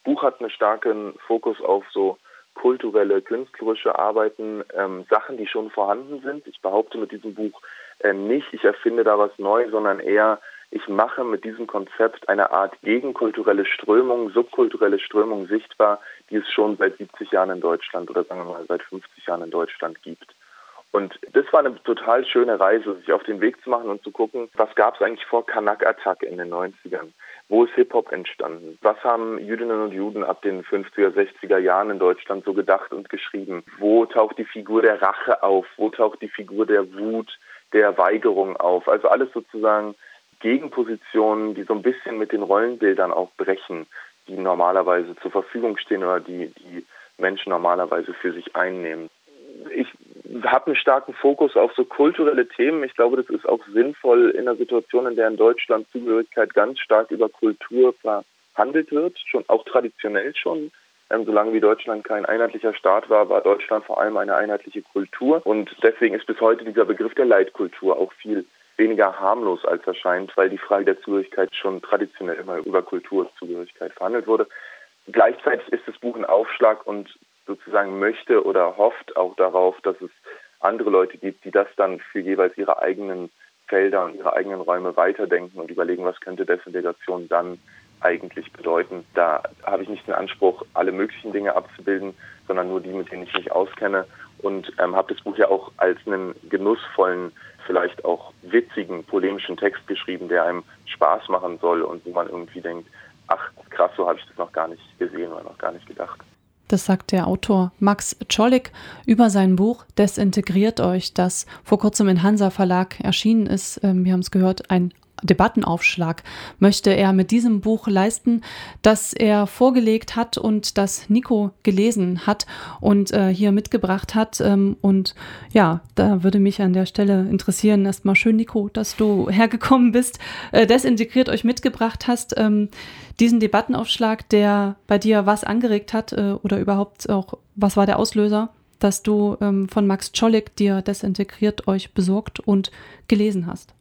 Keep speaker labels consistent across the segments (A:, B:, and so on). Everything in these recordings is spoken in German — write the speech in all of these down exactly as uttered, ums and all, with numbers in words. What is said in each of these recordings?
A: Buch hat einen starken Fokus auf so kulturelle, künstlerische Arbeiten, ähm, Sachen, die schon vorhanden sind. Ich behaupte mit diesem Buch äh, nicht, ich erfinde da was neu, sondern eher, ich mache mit diesem Konzept eine Art gegenkulturelle Strömung, subkulturelle Strömung sichtbar, die es schon seit siebzig Jahren in Deutschland oder sagen wir mal seit fünfzig Jahren in Deutschland gibt. Und das war eine total schöne Reise, sich auf den Weg zu machen und zu gucken, was gab es eigentlich vor Kanak Attack in den neunzigern? Wo ist Hip-Hop entstanden? Was haben Jüdinnen und Juden ab den fünfziger, sechziger Jahren in Deutschland so gedacht und geschrieben? Wo taucht die Figur der Rache auf? Wo taucht die Figur der Wut, der Weigerung auf? Also alles sozusagen Gegenpositionen, die so ein bisschen mit den Rollenbildern auch brechen, die normalerweise zur Verfügung stehen oder die die Menschen normalerweise für sich einnehmen. Ich habe einen starken Fokus auf so kulturelle Themen. Ich glaube, das ist auch sinnvoll in einer Situation, in der in Deutschland Zugehörigkeit ganz stark über Kultur verhandelt wird, schon auch traditionell schon. Ähm, solange wie Deutschland kein einheitlicher Staat war, war Deutschland vor allem eine einheitliche Kultur. Und deswegen ist bis heute dieser Begriff der Leitkultur auch viel weniger harmlos als erscheint, weil die Frage der Zugehörigkeit schon traditionell immer über Kulturzugehörigkeit verhandelt wurde. Gleichzeitig ist das Buch ein Aufschlag und sozusagen möchte oder hofft auch darauf, dass es andere Leute gibt, die das dann für jeweils ihre eigenen Felder und ihre eigenen Räume weiterdenken und überlegen, was könnte Desintegration dann eigentlich bedeuten. Da habe ich nicht den Anspruch, alle möglichen Dinge abzubilden, sondern nur die, mit denen ich mich auskenne und ähm, habe das Buch ja auch als einen genussvollen, vielleicht auch witzigen, polemischen Text geschrieben, der einem Spaß machen soll und wo man irgendwie denkt, ach krass, so habe ich das noch gar nicht gesehen oder noch gar nicht gedacht.
B: Das sagt der Autor Max Czolek über sein Buch Desintegriert euch, das vor kurzem im Hansa Verlag erschienen ist. Wir haben es gehört, ein Debattenaufschlag möchte er mit diesem Buch leisten, das er vorgelegt hat und das Nico gelesen hat und äh, hier mitgebracht hat. Ähm, und ja, da würde mich an der Stelle interessieren, erstmal schön, Nico, dass du hergekommen bist, äh, Desintegriert euch mitgebracht hast, ähm, diesen Debattenaufschlag, der bei dir was angeregt hat äh, oder überhaupt auch, was war der Auslöser, dass du ähm, von Max Czolek dir Desintegriert euch besorgt und gelesen hast?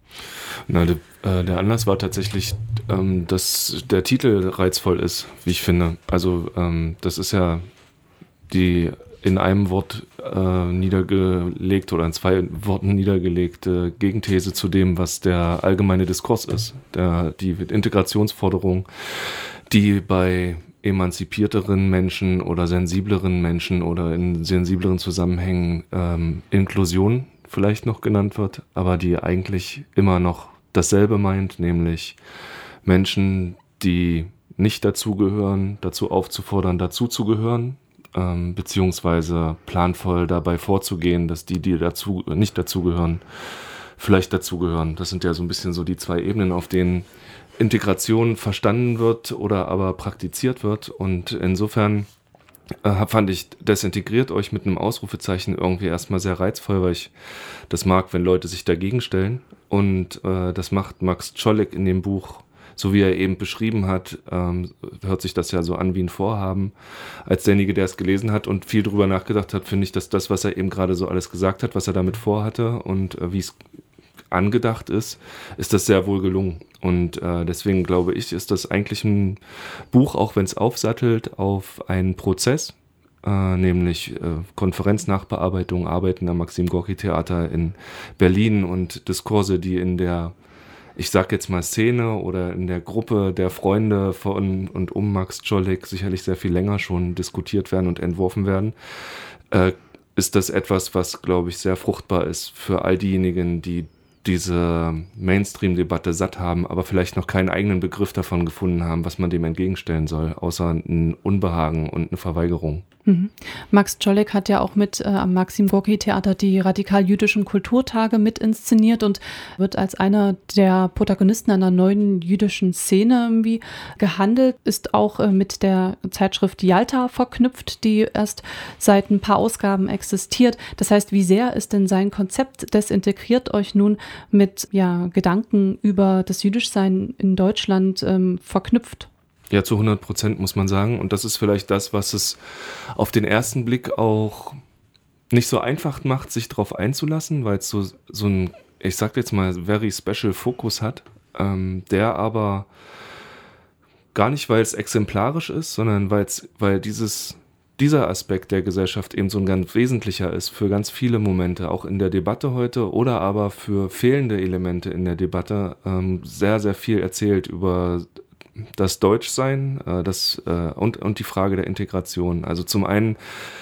C: Na, de, äh, der Anlass war tatsächlich, ähm, dass der Titel reizvoll ist, wie ich finde. Also ähm, das ist ja die in einem Wort äh, niedergelegte oder in zwei Worten niedergelegte Gegenthese zu dem, was der allgemeine Diskurs ist. Der, die Integrationsforderung, die bei emanzipierteren Menschen oder sensibleren Menschen oder in sensibleren Zusammenhängen ähm, Inklusion vielleicht noch genannt wird, aber die eigentlich immer noch dasselbe meint, nämlich Menschen, die nicht dazugehören, dazu aufzufordern, dazuzugehören, ähm, beziehungsweise planvoll dabei vorzugehen, dass die, die dazu nicht dazugehören, vielleicht dazugehören. Das sind ja so ein bisschen so die zwei Ebenen, auf denen Integration verstanden wird oder aber praktiziert wird. Und insofern äh, fand ich Desintegriert euch mit einem Ausrufezeichen irgendwie erstmal sehr reizvoll, weil ich das mag, wenn Leute sich dagegen stellen. Und äh, das macht Max Czolek in dem Buch, so wie er eben beschrieben hat, ähm, hört sich das ja so an wie ein Vorhaben. Als derjenige, der es gelesen hat und viel drüber nachgedacht hat, finde ich, dass das, was er eben gerade so alles gesagt hat, was er damit vorhatte und äh, wie es angedacht ist, ist das sehr wohl gelungen. Und äh, deswegen glaube ich, ist das eigentlich ein Buch, auch wenn es aufsattelt, auf einen Prozess, äh, nämlich äh, Konferenznachbearbeitung, Arbeiten am Maxim-Gorki-Theater in Berlin und Diskurse, die in der, ich sag jetzt mal Szene oder in der Gruppe der Freunde von und um Max Czolek sicherlich sehr viel länger schon diskutiert werden und entworfen werden, äh, ist das etwas, was, glaube ich, sehr fruchtbar ist für all diejenigen, die diese Mainstream-Debatte satt haben, aber vielleicht noch keinen eigenen Begriff davon gefunden haben, was man dem entgegenstellen soll, außer ein Unbehagen und eine Verweigerung.
B: Mhm. Max Czolek hat ja auch mit äh, am Maxim-Gorki-Theater die radikal-jüdischen Kulturtage mit inszeniert und wird als einer der Protagonisten einer neuen jüdischen Szene irgendwie gehandelt, ist auch äh, mit der Zeitschrift Yalta verknüpft, die erst seit ein paar Ausgaben existiert. Das heißt, wie sehr ist denn sein Konzept Desintegriert euch nun mit ja, Gedanken über das Jüdischsein in Deutschland ähm, verknüpft?
C: Ja, zu hundert Prozent muss man sagen. Und das ist vielleicht das, was es auf den ersten Blick auch nicht so einfach macht, sich darauf einzulassen, weil es so, so ein, ich sag jetzt mal, very special Fokus hat, ähm, der aber gar nicht, weil es exemplarisch ist, sondern weil's, weil dieses, dieser Aspekt der Gesellschaft eben so ein ganz wesentlicher ist für ganz viele Momente, auch in der Debatte heute oder aber für fehlende Elemente in der Debatte, ähm, sehr, sehr viel erzählt über das Deutschsein äh, das, äh, und, und die Frage der Integration. Also zum einen,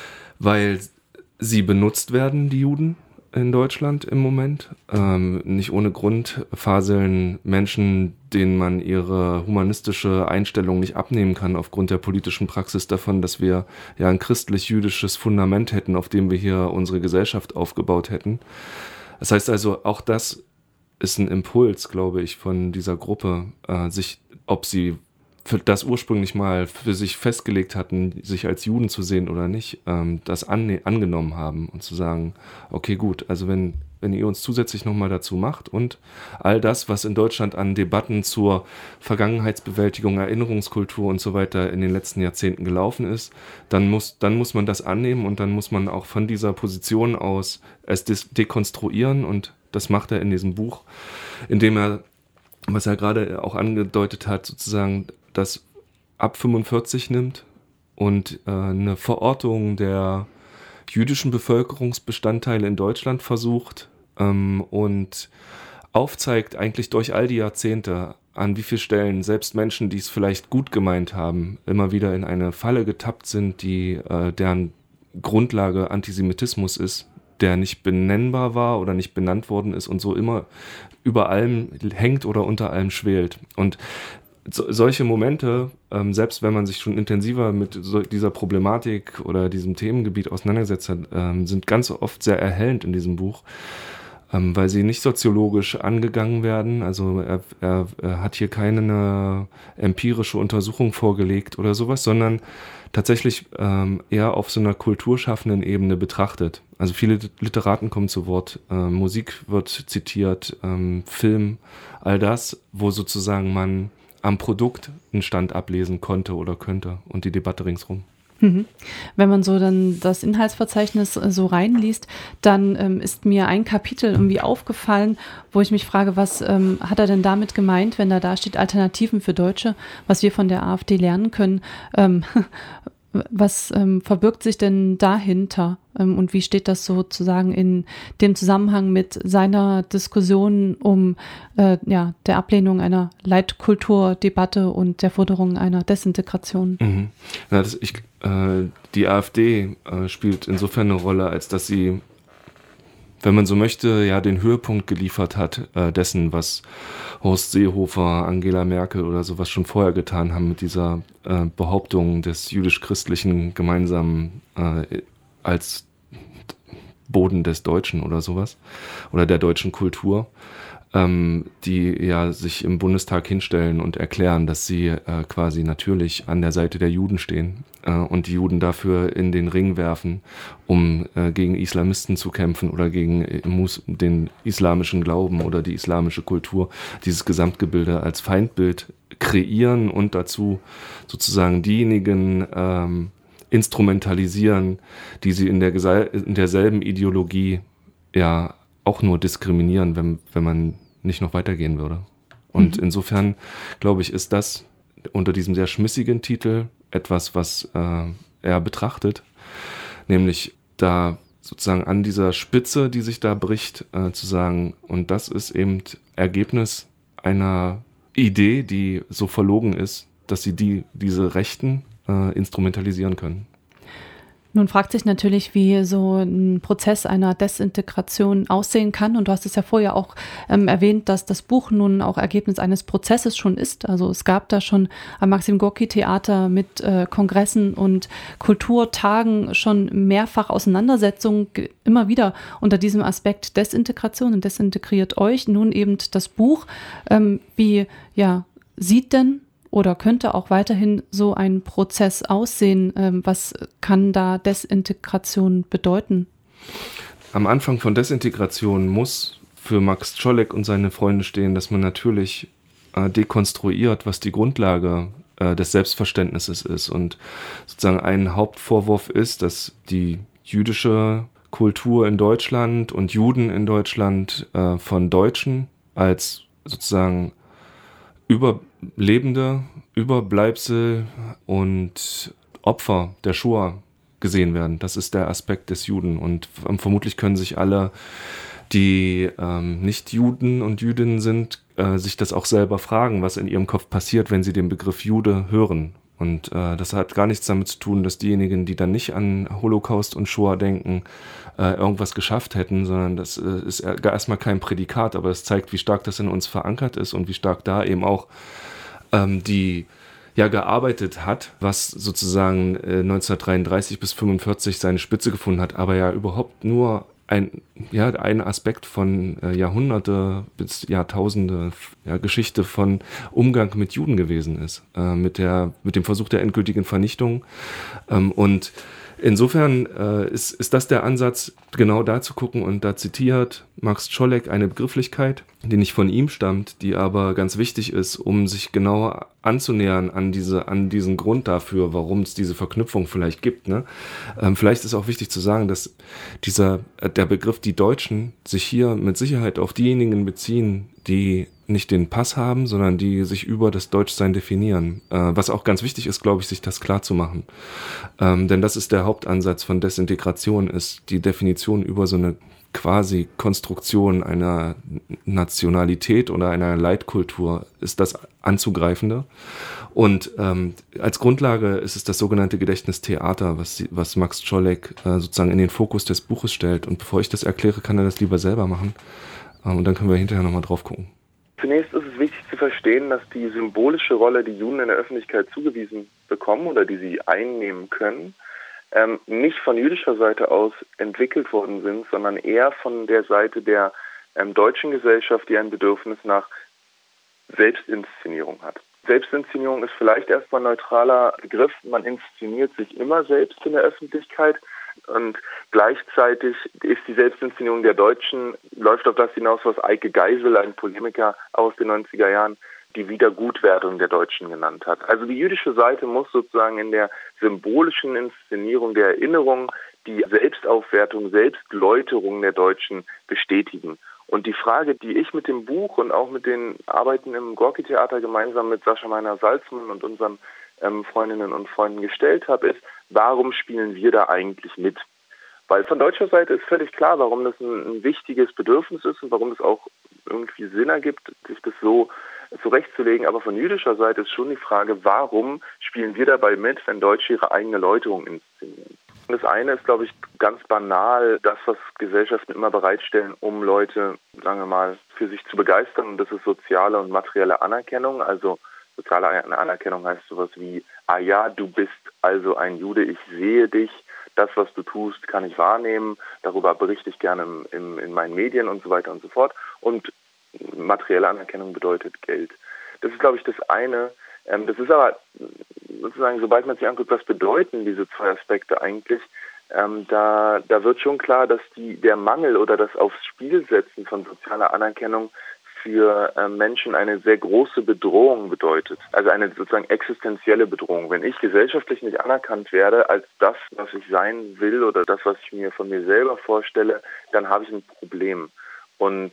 C: weil sie benutzt werden, die Juden in Deutschland im Moment. Ähm, nicht ohne Grund faseln Menschen, denen man ihre humanistische Einstellung nicht abnehmen kann, aufgrund der politischen Praxis davon, dass wir ja ein christlich-jüdisches Fundament hätten, auf dem wir hier unsere Gesellschaft aufgebaut hätten. Das heißt also, auch das ist ein Impuls, glaube ich, von dieser Gruppe, äh, sich, ob sie für das ursprünglich mal für sich festgelegt hatten, sich als Juden zu sehen oder nicht, ähm, das anne- angenommen haben und zu sagen, okay, gut, also wenn, wenn ihr uns zusätzlich nochmal dazu macht und all das, was in Deutschland an Debatten zur Vergangenheitsbewältigung, Erinnerungskultur und so weiter in den letzten Jahrzehnten gelaufen ist, dann muss, dann muss man das annehmen und dann muss man auch von dieser Position aus es des- dekonstruieren und das macht er in diesem Buch, indem er, was er gerade auch angedeutet hat, sozusagen das ab fünfundvierzig nimmt und äh, eine Verortung der jüdischen Bevölkerungsbestandteile in Deutschland versucht ähm, und aufzeigt eigentlich durch all die Jahrzehnte, an wie vielen Stellen selbst Menschen, die es vielleicht gut gemeint haben, immer wieder in eine Falle getappt sind, die äh, deren Grundlage Antisemitismus ist, der nicht benennbar war oder nicht benannt worden ist und so immer über allem hängt oder unter allem schwelt. Und so, solche Momente, ähm, selbst wenn man sich schon intensiver mit so dieser Problematik oder diesem Themengebiet auseinandergesetzt hat, ähm, sind ganz oft sehr erhellend in diesem Buch, ähm, weil sie nicht soziologisch angegangen werden. Also er, er, er hat hier keine empirische Untersuchung vorgelegt oder sowas, sondern tatsächlich ähm, eher auf so einer kulturschaffenden Ebene betrachtet. Also viele Literaten kommen zu Wort, äh, Musik wird zitiert, ähm, Film, all das, wo sozusagen man am Produkt einen Stand ablesen konnte oder könnte und die Debatte ringsrum.
B: Mhm. Wenn man so dann das Inhaltsverzeichnis so reinliest, dann ähm, ist mir ein Kapitel irgendwie aufgefallen, wo ich mich frage, was ähm, hat er denn damit gemeint, wenn da da steht Alternativen für Deutsche, was wir von der AfD lernen können. Ähm, was ähm, verbirgt sich denn dahinter ähm, und wie steht das sozusagen in dem Zusammenhang mit seiner Diskussion um äh, ja, der Ablehnung einer Leitkulturdebatte und der Forderung einer Desintegration?
C: Mhm. Na, das, ich, äh, die AfD äh, spielt insofern eine Rolle, als dass sie, wenn man so möchte, ja den Höhepunkt geliefert hat äh, dessen, was Horst Seehofer, Angela Merkel oder sowas schon vorher getan haben mit dieser äh, Behauptung des jüdisch-christlichen gemeinsamen äh, als Boden des Deutschen oder sowas oder der deutschen Kultur, ähm, die ja sich im Bundestag hinstellen und erklären, dass sie äh, quasi natürlich an der Seite der Juden stehen äh, und die Juden dafür in den Ring werfen, um äh, gegen Islamisten zu kämpfen oder gegen äh, Mus- den islamischen Glauben oder die islamische Kultur, dieses Gesamtgebilde als Feindbild kreieren und dazu sozusagen diejenigen ähm, instrumentalisieren, die sie in der Gesell- in derselben Ideologie ja auch nur diskriminieren, wenn, wenn man nicht noch weitergehen würde. Und mhm. insofern, glaube ich, ist das unter diesem sehr schmissigen Titel etwas, was äh, er betrachtet, nämlich da sozusagen an dieser Spitze, die sich da bricht, äh, zu sagen, und das ist eben Ergebnis einer Idee, die so verlogen ist, dass sie die, diese Rechten äh, instrumentalisieren können.
B: Nun fragt sich natürlich, wie so ein Prozess einer Desintegration aussehen kann. Und du hast es ja vorher auch ähm, erwähnt, dass das Buch nun auch Ergebnis eines Prozesses schon ist. Also es gab da schon am Maxim Gorki Theater mit äh, Kongressen und Kulturtagen schon mehrfach Auseinandersetzungen, immer wieder unter diesem Aspekt Desintegration und desintegriert euch. Nun eben das Buch. Ähm, wie ja, sieht denn oder könnte auch weiterhin so ein Prozess aussehen? Ähm, was kann da Desintegration bedeuten?
C: Am Anfang von Desintegration muss für Max Czolek und seine Freunde stehen, dass man natürlich äh, dekonstruiert, was die Grundlage äh, des Selbstverständnisses ist. Und sozusagen ein Hauptvorwurf ist, dass die jüdische Kultur in Deutschland und Juden in Deutschland äh, von Deutschen als sozusagen über lebende Überbleibsel und Opfer der Shoah gesehen werden. Das ist der Aspekt des Juden. Und ähm, vermutlich können sich alle, die ähm, nicht Juden und Jüdinnen sind, äh, sich das auch selber fragen, was in ihrem Kopf passiert, wenn sie den Begriff Jude hören. Und äh, das hat gar nichts damit zu tun, dass diejenigen, die dann nicht an Holocaust und Shoah denken, äh, irgendwas geschafft hätten, sondern das äh, ist erstmal kein Prädikat, aber es zeigt, wie stark das in uns verankert ist und wie stark da eben auch ähm, die ja gearbeitet hat, was sozusagen äh, neunzehnhundertdreiunddreißig bis fünfundvierzig seine Spitze gefunden hat, aber ja überhaupt nur ein, ja, ein Aspekt von äh, Jahrhunderte bis Jahrtausende ja, Geschichte von Umgang mit Juden gewesen ist, äh, mit der, mit dem Versuch der endgültigen Vernichtung. Ähm, und insofern äh, ist, ist das der Ansatz, genau da zu gucken, und da zitiert Max Czolek eine Begrifflichkeit, die nicht von ihm stammt, die aber ganz wichtig ist, um sich genau anzunähern an diese, an diesen Grund dafür, warum es diese Verknüpfung vielleicht gibt. Ne? Ähm, vielleicht ist auch wichtig zu sagen, dass dieser, der Begriff die Deutschen sich hier mit Sicherheit auf diejenigen beziehen, die nicht den Pass haben, sondern die sich über das Deutschsein definieren. Äh, was auch ganz wichtig ist, glaube ich, sich das klar zu machen. Ähm, denn das ist der Hauptansatz von Desintegration, ist die Definition über so eine quasi Konstruktion einer Nationalität oder einer Leitkultur, ist das Anzugreifende. Und ähm, als Grundlage ist es das sogenannte Gedächtnistheater, was, was Max Czolek äh, sozusagen in den Fokus des Buches stellt. Und bevor ich das erkläre, kann er das lieber selber machen. Ähm, und dann können wir hinterher nochmal drauf gucken.
A: Zunächst ist es wichtig zu verstehen, dass die symbolische Rolle, die Juden in der Öffentlichkeit zugewiesen bekommen oder die sie einnehmen können, ähm, nicht von jüdischer Seite aus entwickelt worden sind, sondern eher von der Seite der ähm, deutschen Gesellschaft, die ein Bedürfnis nach Selbstinszenierung hat. Selbstinszenierung ist vielleicht erstmal ein neutraler Begriff. Man inszeniert sich immer selbst in der Öffentlichkeit. Und gleichzeitig ist die Selbstinszenierung der Deutschen, läuft auf das hinaus, was Eike Geisel, ein Polemiker aus den neunziger Jahren, die Wiedergutwerdung der Deutschen genannt hat. Also die jüdische Seite muss sozusagen in der symbolischen Inszenierung der Erinnerung die Selbstaufwertung, Selbstläuterung der Deutschen bestätigen. Und die Frage, die ich mit dem Buch und auch mit den Arbeiten im Gorki-Theater gemeinsam mit Sascha Meiner-Salzmann und unseren ähm, Freundinnen und Freunden gestellt habe, ist, warum spielen wir da eigentlich mit? Weil von deutscher Seite ist völlig klar, warum das ein, ein wichtiges Bedürfnis ist und warum es auch irgendwie Sinn ergibt, sich das so zurechtzulegen. Aber von jüdischer Seite ist schon die Frage, warum spielen wir dabei mit, wenn Deutsche ihre eigene Läuterung inszenieren? Und das eine ist, glaube ich, ganz banal, das, was Gesellschaften immer bereitstellen, um Leute, sagen wir mal, für sich zu begeistern. Und das ist soziale und materielle Anerkennung. Also soziale Anerkennung heißt sowas wie, ah ja, du bist also ein Jude, ich sehe dich, das, was du tust, kann ich wahrnehmen, darüber berichte ich gerne im, im, in meinen Medien und so weiter und so fort. Und materielle Anerkennung bedeutet Geld. Das ist, glaube ich, das eine. Ähm, das ist aber sozusagen, sobald man sich anguckt, was bedeuten diese zwei Aspekte eigentlich, ähm, da, da wird schon klar, dass die, der Mangel oder das Aufs Spiel setzen von sozialer Anerkennung für äh, Menschen eine sehr große Bedrohung bedeutet. Also eine sozusagen existenzielle Bedrohung. Wenn ich gesellschaftlich nicht anerkannt werde als das, was ich sein will oder das, was ich mir von mir selber vorstelle, dann habe ich ein Problem. Und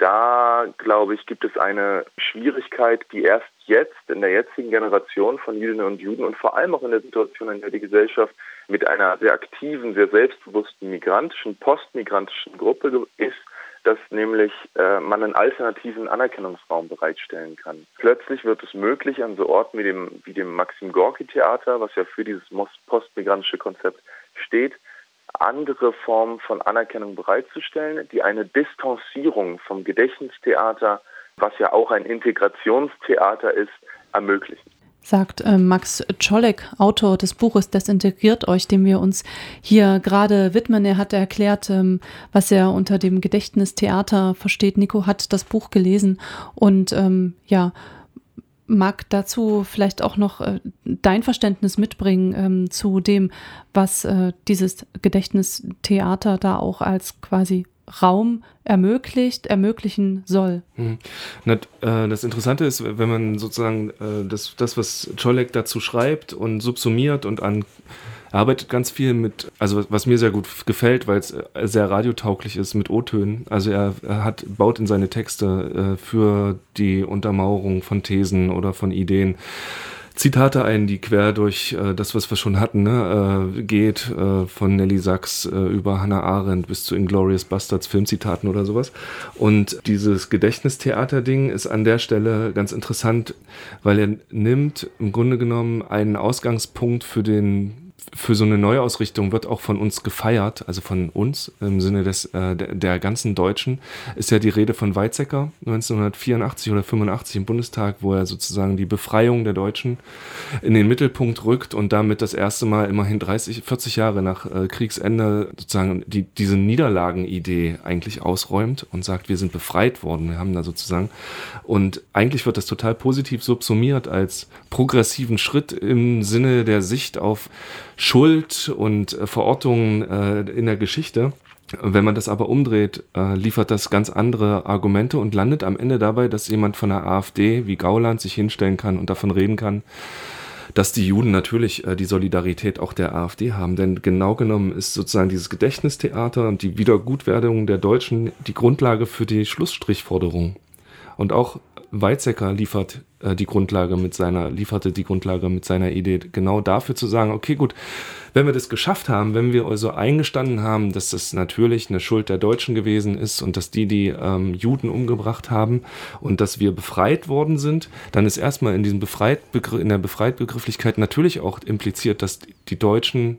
A: da, glaube ich, gibt es eine Schwierigkeit, die erst jetzt in der jetzigen Generation von Jüdinnen und Juden und vor allem auch in der Situation, in der die Gesellschaft mit einer sehr aktiven, sehr selbstbewussten migrantischen, postmigrantischen Gruppe ist, dass nämlich äh, man einen alternativen Anerkennungsraum bereitstellen kann. Plötzlich wird es möglich, an so Orten wie dem, wie dem Maxim-Gorki-Theater, was ja für dieses postmigrantische Konzept steht, andere Formen von Anerkennung bereitzustellen, die eine Distanzierung vom Gedächtnistheater, was ja auch ein Integrationstheater ist, ermöglichen.
B: Sagt äh, Max Czolek, Autor des Buches Desintegriert euch, dem wir uns hier gerade widmen. Er hat erklärt, ähm, was er unter dem Gedächtnistheater versteht. Nico hat das Buch gelesen und ähm, ja, mag dazu vielleicht auch noch äh, dein Verständnis mitbringen ähm, zu dem, was äh, dieses Gedächtnistheater da auch als quasi Raum ermöglicht, ermöglichen soll.
C: Hm. Na, äh, das Interessante ist, wenn man sozusagen äh, das, das, was Czolek dazu schreibt und subsumiert und an Er arbeitet ganz viel mit, also was mir sehr gut gefällt, weil es sehr radiotauglich ist, mit O-Tönen. Also er, er hat, baut in seine Texte äh, für die Untermauerung von Thesen oder von Ideen Zitate ein, die quer durch äh, das, was wir schon hatten, ne, äh, geht, äh, von Nelly Sachs äh, über Hannah Arendt bis zu Inglourious Bastards Filmzitaten oder sowas. Und dieses Gedächtnistheater-Ding ist an der Stelle ganz interessant, weil er nimmt im Grunde genommen einen Ausgangspunkt für den für so eine Neuausrichtung, wird auch von uns gefeiert, also von uns im Sinne des äh, der, der ganzen Deutschen, ist ja die Rede von Weizsäcker neunzehnhundertvierundachtzig oder fünfundachtzig im Bundestag, wo er sozusagen die Befreiung der Deutschen in den Mittelpunkt rückt und damit das erste Mal immerhin dreißig, vierzig Jahre nach äh, Kriegsende sozusagen die, diese Niederlagenidee eigentlich ausräumt und sagt, wir sind befreit worden, wir haben da sozusagen, und eigentlich wird das total positiv subsumiert als progressiven Schritt im Sinne der Sicht auf Schuld und äh, Verortungen äh, in der Geschichte. Wenn man das aber umdreht, äh, liefert das ganz andere Argumente und landet am Ende dabei, dass jemand von der AfD wie Gauland sich hinstellen kann und davon reden kann, dass die Juden natürlich äh, die Solidarität auch der AfD haben. Denn genau genommen ist sozusagen dieses Gedächtnistheater und die Wiedergutwerdung der Deutschen die Grundlage für die Schlussstrichforderung. Und auch Weizsäcker liefert äh, die Grundlage mit seiner, lieferte die Grundlage mit seiner Idee genau dafür zu sagen, okay, gut, wenn wir das geschafft haben, wenn wir also eingestanden haben, dass das natürlich eine Schuld der Deutschen gewesen ist und dass die die ähm, Juden umgebracht haben und dass wir befreit worden sind, dann ist erstmal in diesem Befreitbegr- in der Befreitbegrifflichkeit natürlich auch impliziert, dass die Deutschen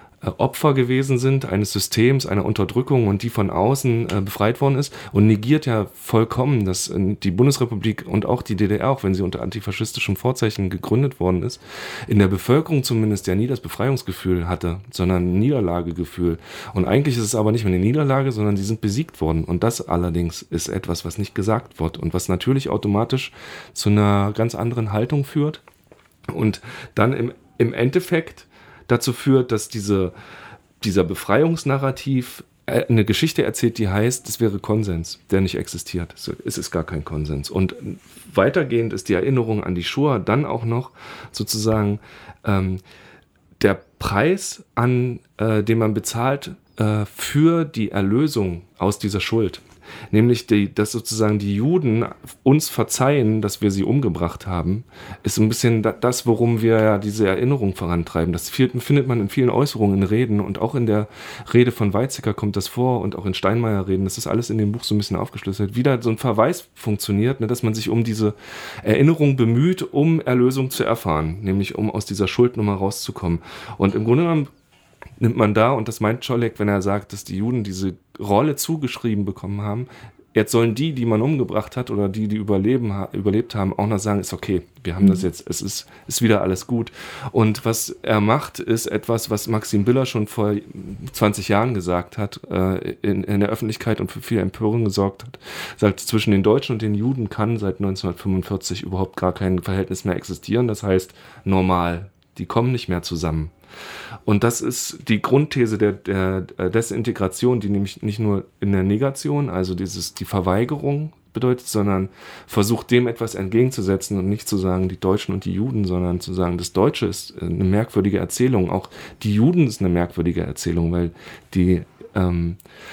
C: Opfer gewesen sind eines Systems, einer Unterdrückung und die von außen äh, befreit worden ist und negiert ja vollkommen, dass äh, die Bundesrepublik und auch die D D R, auch wenn sie unter antifaschistischem Vorzeichen gegründet worden ist, in der Bevölkerung zumindest ja nie das Befreiungsgefühl hatte, sondern ein Niederlagegefühl. Und eigentlich ist es aber nicht mehr eine Niederlage, sondern sie sind besiegt worden. Und das allerdings ist etwas, was nicht gesagt wird und was natürlich automatisch zu einer ganz anderen Haltung führt und dann im, im Endeffekt dazu führt, dass diese, dieser Befreiungsnarrativ eine Geschichte erzählt, die heißt, es wäre Konsens, der nicht existiert. Es ist gar kein Konsens. Und weitergehend ist die Erinnerung an die Shoah dann auch noch sozusagen ähm, der Preis, an äh, den man bezahlt äh, für die Erlösung aus dieser Schuld. Nämlich, die, dass sozusagen die Juden uns verzeihen, dass wir sie umgebracht haben, ist ein bisschen das, worum wir ja diese Erinnerung vorantreiben. Das findet man in vielen Äußerungen, in Reden und auch in der Rede von Weizsäcker kommt das vor und auch in Steinmeier-Reden. Das ist alles in dem Buch so ein bisschen aufgeschlüsselt. Wieder so ein Verweis funktioniert, ne, dass man sich um diese Erinnerung bemüht, um Erlösung zu erfahren, nämlich um aus dieser Schuldnummer rauszukommen. Und im Grunde genommen nimmt man da, und das meint Czolek, wenn er sagt, dass die Juden diese Rolle zugeschrieben bekommen haben, jetzt sollen die, die man umgebracht hat oder die, die überleben, überlebt haben, auch noch sagen, ist okay, wir haben mhm. das jetzt, es ist, ist wieder alles gut. Und was er macht, ist etwas, was Maxim Biller schon vor zwanzig Jahren gesagt hat, äh, in, in der Öffentlichkeit und für viel Empörung gesorgt hat. Sagt, zwischen den Deutschen und den Juden kann seit neunzehnhundertfünfundvierzig überhaupt gar kein Verhältnis mehr existieren. Das heißt, normal, die kommen nicht mehr zusammen. Und das ist die Grundthese der, der Desintegration, die nämlich nicht nur in der Negation, also dieses, die Verweigerung bedeutet, sondern versucht dem etwas entgegenzusetzen und nicht zu sagen, die Deutschen und die Juden, sondern zu sagen, das Deutsche ist eine merkwürdige Erzählung, auch die Juden ist eine merkwürdige Erzählung, weil die ähm,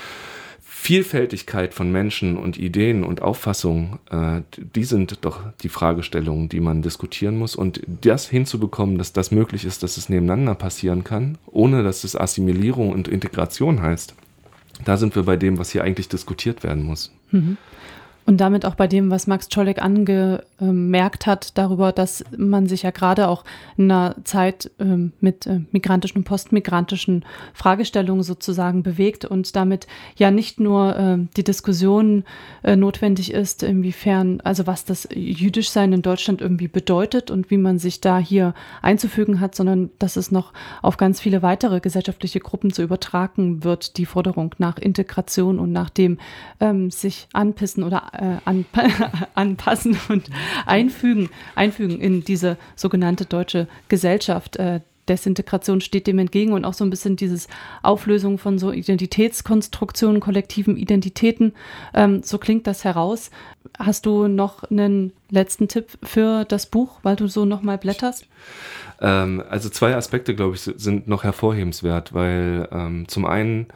C: Vielfältigkeit von Menschen und Ideen und Auffassungen, äh, die sind doch die Fragestellungen, die man diskutieren muss. Und das hinzubekommen, dass das möglich ist, dass es nebeneinander passieren kann, ohne dass es Assimilierung und Integration heißt, da sind wir bei dem, was hier eigentlich diskutiert werden muss.
B: Mhm. Und damit auch bei dem, was Max Czolek angemerkt hat, darüber, dass man sich ja gerade auch in einer Zeit ähm, mit äh, migrantischen und postmigrantischen Fragestellungen sozusagen bewegt und damit ja nicht nur äh, die Diskussion äh, notwendig ist, inwiefern, also was das Jüdischsein in Deutschland irgendwie bedeutet und wie man sich da hier einzufügen hat, sondern dass es noch auf ganz viele weitere gesellschaftliche Gruppen zu übertragen wird, die Forderung nach Integration und nach dem ähm, sich anpissen oder Äh, anpa- anpassen und einfügen, einfügen in diese sogenannte deutsche Gesellschaft, äh, Desintegration steht dem entgegen und auch so ein bisschen dieses Auflösung von so Identitätskonstruktionen, kollektiven Identitäten. Ähm, so klingt das heraus. Hast du noch einen letzten Tipp für das Buch, weil du so nochmal blätterst?
C: Ähm, also zwei Aspekte, glaube ich, sind noch hervorhebenswert, weil ähm, zum einen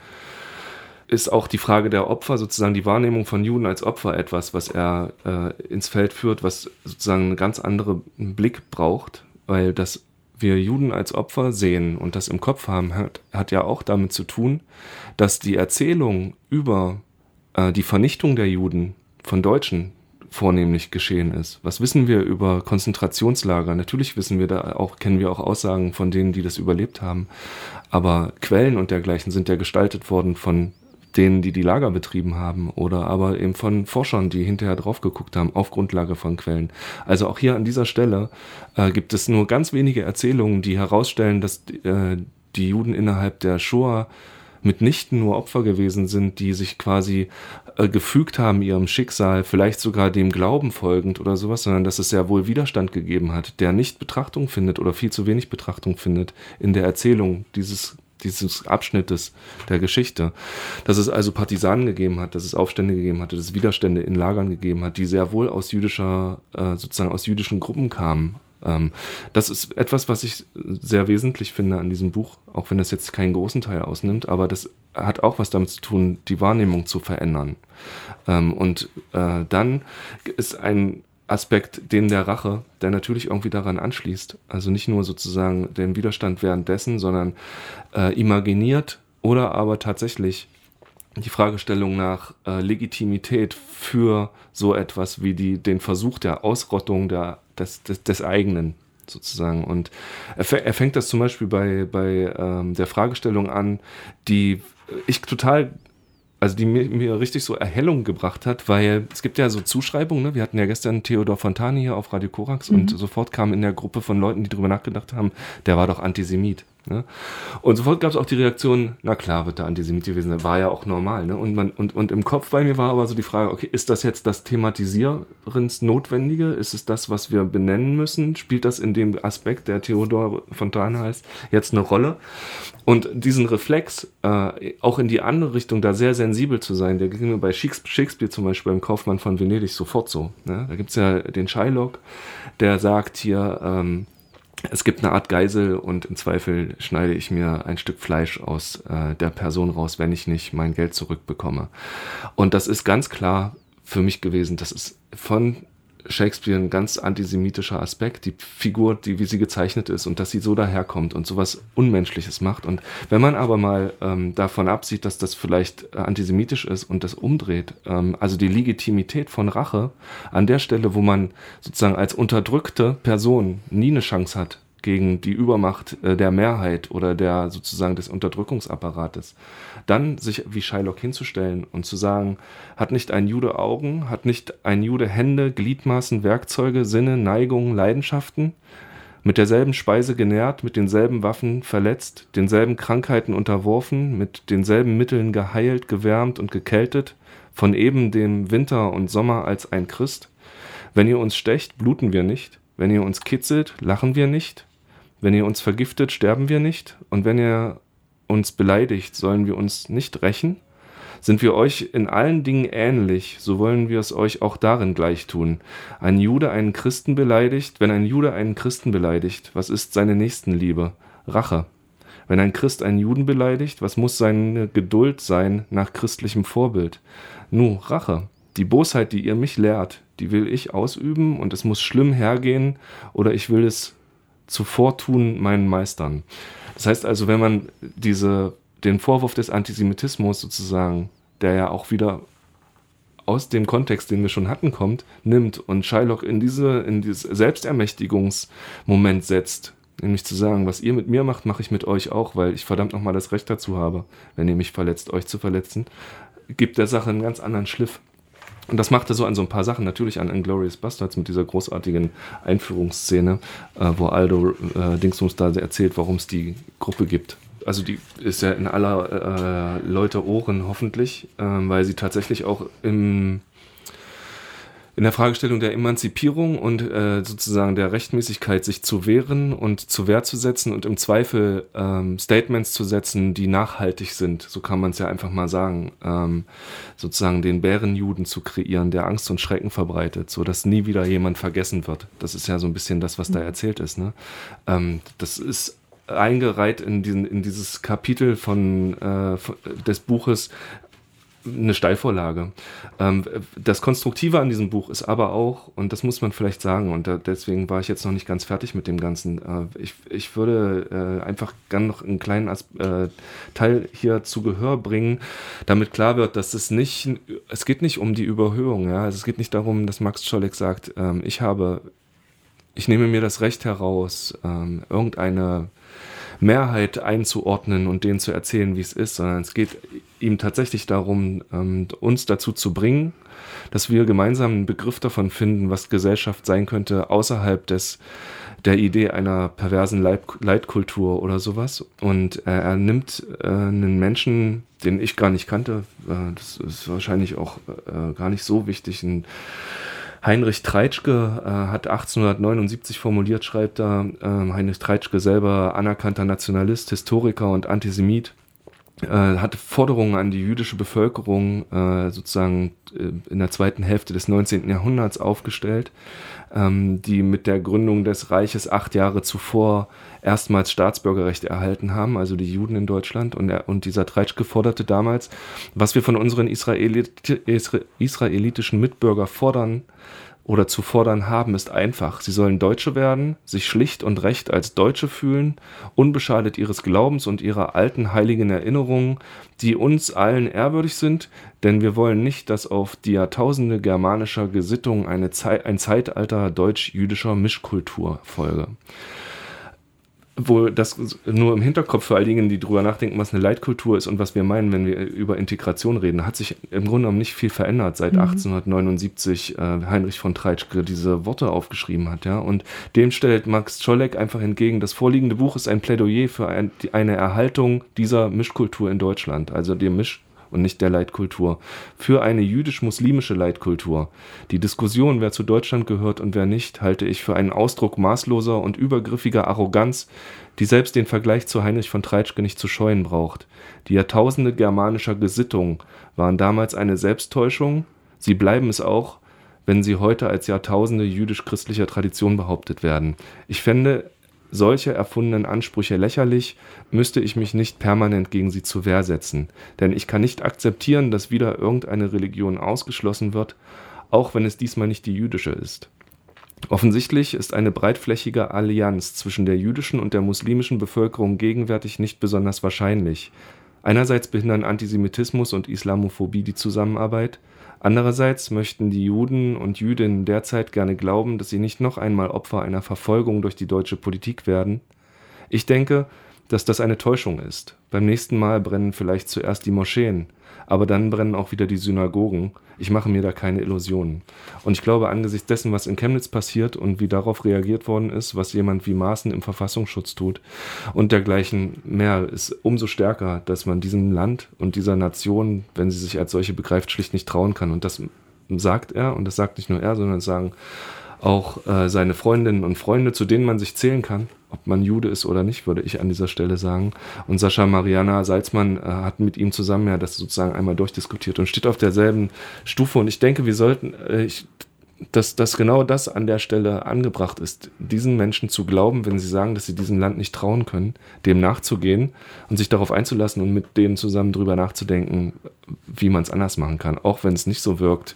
C: ist auch die Frage der Opfer, sozusagen die Wahrnehmung von Juden als Opfer etwas, was er äh, ins Feld führt, was sozusagen einen ganz anderen Blick braucht, weil das wir Juden als Opfer sehen und das im Kopf haben, hat, hat ja auch damit zu tun, dass die Erzählung über äh, die Vernichtung der Juden von Deutschen vornehmlich geschehen ist. Was wissen wir über Konzentrationslager? Natürlich wissen wir da auch, kennen wir auch Aussagen von denen, die das überlebt haben, aber Quellen und dergleichen sind ja gestaltet worden von denen, die die Lager betrieben haben oder aber eben von Forschern, die hinterher drauf geguckt haben, auf Grundlage von Quellen. Also auch hier an dieser Stelle äh, gibt es nur ganz wenige Erzählungen, die herausstellen, dass äh, die Juden innerhalb der Shoah mitnichten nur Opfer gewesen sind, die sich quasi äh, gefügt haben ihrem Schicksal, vielleicht sogar dem Glauben folgend oder sowas, sondern dass es sehr wohl Widerstand gegeben hat, der nicht Betrachtung findet oder viel zu wenig Betrachtung findet in der Erzählung dieses dieses Abschnittes der Geschichte, dass es also Partisanen gegeben hat, dass es Aufstände gegeben hat, dass es Widerstände in Lagern gegeben hat, die sehr wohl aus jüdischer, äh, sozusagen aus jüdischen Gruppen kamen. Ähm, das ist etwas, was ich sehr wesentlich finde an diesem Buch, auch wenn das jetzt keinen großen Teil ausnimmt, aber das hat auch was damit zu tun, die Wahrnehmung zu verändern. Ähm, und äh, dann ist ein Aspekt, den der Rache, der natürlich irgendwie daran anschließt. Also nicht nur sozusagen den Widerstand währenddessen, sondern äh, imaginiert oder aber tatsächlich die Fragestellung nach äh, Legitimität für so etwas wie die, den Versuch der Ausrottung der, des, des, des eigenen sozusagen. Und er, er fängt das zum Beispiel bei, bei ähm, der Fragestellung an, die ich total also die mir, mir richtig so Erhellung gebracht hat, weil es gibt ja so Zuschreibungen, ne? Wir hatten ja gestern Theodor Fontane hier auf Radio Korax mhm. und sofort kam in der Gruppe von Leuten, die drüber nachgedacht haben, der war doch Antisemit. Ne? Und sofort gab es auch die Reaktion, na klar, wird der Antisemit gewesen sein, war ja auch normal. Ne? Und, man, und, und im Kopf bei mir war aber so die Frage, okay, ist das jetzt das Thematisierens-Notwendige? Ist es das, was wir benennen müssen? Spielt das in dem Aspekt, der Theodor Fontane heißt, jetzt eine Rolle? Und diesen Reflex, äh, auch in die andere Richtung, da sehr sensibel zu sein, der ging mir bei Shakespeare zum Beispiel beim Kaufmann von Venedig sofort so. Ne? Da gibt es ja den Shylock, der sagt hier, ähm, es gibt eine Art Geisel und im Zweifel schneide ich mir ein Stück Fleisch aus äh, der Person raus, wenn ich nicht mein Geld zurückbekomme. Und das ist ganz klar für mich gewesen, das ist von Shakespeare ein ganz antisemitischer Aspekt, die Figur, die wie sie gezeichnet ist und dass sie so daherkommt und sowas Unmenschliches macht. Und wenn man aber mal ähm, davon absieht, dass das vielleicht äh, antisemitisch ist und das umdreht, ähm, also die Legitimität von Rache an der Stelle, wo man sozusagen als unterdrückte Person nie eine Chance hat gegen die Übermacht äh, der Mehrheit oder der sozusagen des Unterdrückungsapparates, dann sich wie Shylock hinzustellen und zu sagen, hat nicht ein Jude Augen, hat nicht ein Jude Hände, Gliedmaßen, Werkzeuge, Sinne, Neigungen, Leidenschaften, mit derselben Speise genährt, mit denselben Waffen verletzt, denselben Krankheiten unterworfen, mit denselben Mitteln geheilt, gewärmt und gekältet, von eben dem Winter und Sommer als ein Christ. Wenn ihr uns stecht, bluten wir nicht, wenn ihr uns kitzelt, lachen wir nicht, wenn ihr uns vergiftet, sterben wir nicht, und wenn ihr uns beleidigt, sollen wir uns nicht rächen? Sind wir euch in allen Dingen ähnlich, so wollen wir es euch auch darin gleich tun. Ein Jude einen Christen beleidigt, wenn ein Jude einen Christen beleidigt, was ist seine Nächstenliebe? Rache. Wenn ein Christ einen Juden beleidigt, was muss seine Geduld sein nach christlichem Vorbild? Nu, Rache. Die Bosheit, die ihr mich lehrt, die will ich ausüben, und es muss schlimm hergehen, oder ich will es zuvor tun meinen Meistern. Das heißt also, wenn man diese, den Vorwurf des Antisemitismus sozusagen, der ja auch wieder aus dem Kontext, den wir schon hatten, kommt, nimmt und Shylock in diese, in dieses Selbstermächtigungsmoment setzt, nämlich zu sagen, was ihr mit mir macht, mache ich mit euch auch, weil ich verdammt nochmal das Recht dazu habe, wenn ihr mich verletzt, euch zu verletzen, gibt der Sache einen ganz anderen Schliff. Und das macht er so an so ein paar Sachen, natürlich an Inglourious Basterds mit dieser großartigen Einführungsszene, äh, wo Aldo äh, Dingsbums da erzählt, warum es die Gruppe gibt. Also die ist ja in aller äh, Leute Ohren hoffentlich, äh, weil sie tatsächlich auch im, in der Fragestellung der Emanzipierung und äh, sozusagen der Rechtmäßigkeit, sich zu wehren und zu Wehr zu setzen und im Zweifel ähm, Statements zu setzen, die nachhaltig sind, so kann man es ja einfach mal sagen, ähm, sozusagen den Bärenjuden zu kreieren, der Angst und Schrecken verbreitet, sodass nie wieder jemand vergessen wird. Das ist ja so ein bisschen das, was da erzählt ist. Ne? Ähm, das ist eingereiht in, diesen, in dieses Kapitel von, äh, von, des Buches, eine Steilvorlage. Ähm, das Konstruktive an diesem Buch ist aber auch, und das muss man vielleicht sagen, und da, deswegen war ich jetzt noch nicht ganz fertig mit dem Ganzen, äh, ich, ich würde äh, einfach gern noch einen kleinen As- äh, Teil hier zu Gehör bringen, damit klar wird, dass es nicht, es geht nicht um die Überhöhung, ja? Also es geht nicht darum, dass Max Czolek sagt, ähm, ich habe, ich nehme mir das Recht heraus, ähm, irgendeine Mehrheit einzuordnen und denen zu erzählen, wie es ist, sondern es geht ihm tatsächlich darum, uns dazu zu bringen, dass wir gemeinsam einen Begriff davon finden, was Gesellschaft sein könnte, außerhalb des, der Idee einer perversen Leib- Leitkultur oder sowas. Und äh, er nimmt äh, einen Menschen, den ich gar nicht kannte, äh, das ist wahrscheinlich auch äh, gar nicht so wichtig, ein Heinrich Treitschke äh, hat achtzehnhundertneunundsiebzig formuliert, schreibt da, äh, Heinrich Treitschke selber anerkannter Nationalist, Historiker und Antisemit, äh, hat Forderungen an die jüdische Bevölkerung äh, sozusagen äh, in der zweiten Hälfte des neunzehnten Jahrhunderts aufgestellt, ähm, die mit der Gründung des Reiches acht Jahre zuvor erstmals Staatsbürgerrechte erhalten haben, also die Juden in Deutschland. Und, er, und dieser Treitschke forderte damals, was wir von unseren Israelit, Isra, israelitischen Mitbürgern fordern oder zu fordern haben, ist einfach. Sie sollen Deutsche werden, sich schlicht und recht als Deutsche fühlen, unbeschadet ihres Glaubens und ihrer alten heiligen Erinnerungen, die uns allen ehrwürdig sind, denn wir wollen nicht, dass auf die Jahrtausende germanischer Gesittung eine Zei- ein Zeitalter deutsch-jüdischer Mischkultur folge. Wo das nur im Hinterkopf für all diejenigen, die drüber nachdenken, was eine Leitkultur ist und was wir meinen, wenn wir über Integration reden, hat sich im Grunde genommen nicht viel verändert, seit mhm. achtzehnhundertneunundsiebzig äh, Heinrich von Treitschke diese Worte aufgeschrieben hat. Ja? Und dem stellt Max Czolek einfach entgegen, das vorliegende Buch ist ein Plädoyer für ein, eine Erhaltung dieser Mischkultur in Deutschland, also der Misch- und nicht der Leitkultur, für eine jüdisch-muslimische Leitkultur. Die Diskussion, wer zu Deutschland gehört und wer nicht, halte ich für einen Ausdruck maßloser und übergriffiger Arroganz, die selbst den Vergleich zu Heinrich von Treitschke nicht zu scheuen braucht. Die Jahrtausende germanischer Gesittung waren damals eine Selbsttäuschung, sie bleiben es auch, wenn sie heute als Jahrtausende jüdisch-christlicher Tradition behauptet werden. Ich fände solche erfundenen Ansprüche lächerlich, müsste ich mich nicht permanent gegen sie zur Wehr setzen. Denn ich kann nicht akzeptieren, dass wieder irgendeine Religion ausgeschlossen wird, auch wenn es diesmal nicht die jüdische ist. Offensichtlich ist eine breitflächige Allianz zwischen der jüdischen und der muslimischen Bevölkerung gegenwärtig nicht besonders wahrscheinlich. Einerseits behindern Antisemitismus und Islamophobie die Zusammenarbeit, andererseits möchten die Juden und Jüdinnen derzeit gerne glauben, dass sie nicht noch einmal Opfer einer Verfolgung durch die deutsche Politik werden. Ich denke, dass das eine Täuschung ist. Beim nächsten Mal brennen vielleicht zuerst die Moscheen, aber dann brennen auch wieder die Synagogen. Ich mache mir da keine Illusionen. Und ich glaube, angesichts dessen, was in Chemnitz passiert und wie darauf reagiert worden ist, was jemand wie Maaßen im Verfassungsschutz tut und dergleichen mehr, ist umso stärker, dass man diesem Land und dieser Nation, wenn sie sich als solche begreift, schlicht nicht trauen kann. Und das sagt er, und das sagt nicht nur er, sondern das sagen auch äh, seine Freundinnen und Freunde, zu denen man sich zählen kann, ob man Jude ist oder nicht, würde ich an dieser Stelle sagen. Und Sascha Mariana Salzmann äh, hat mit ihm zusammen ja das sozusagen einmal durchdiskutiert und steht auf derselben Stufe. Und ich denke, wir sollten, äh, ich, dass, dass genau das an der Stelle angebracht ist, diesen Menschen zu glauben, wenn sie sagen, dass sie diesem Land nicht trauen können, dem nachzugehen und sich darauf einzulassen und mit denen zusammen drüber nachzudenken, wie man es anders machen kann, auch wenn es nicht so wirkt,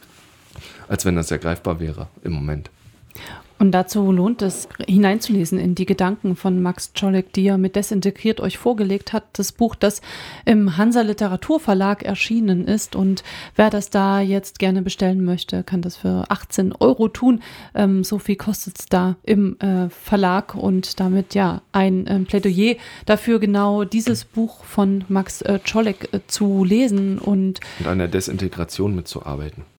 C: als wenn das ergreifbar wäre im Moment.
B: Und dazu lohnt es, hineinzulesen in die Gedanken von Max Czolek, die er mit Desintegriert euch vorgelegt hat. Das Buch, das im Hansa Literaturverlag erschienen ist. Und wer das da jetzt gerne bestellen möchte, kann das für achtzehn Euro tun. Ähm, so viel kostet es da im äh, Verlag und damit ja ein ähm, Plädoyer dafür, genau dieses Buch von Max äh, Czolek äh, zu lesen. Und,
C: und an der Desintegration mitzuarbeiten.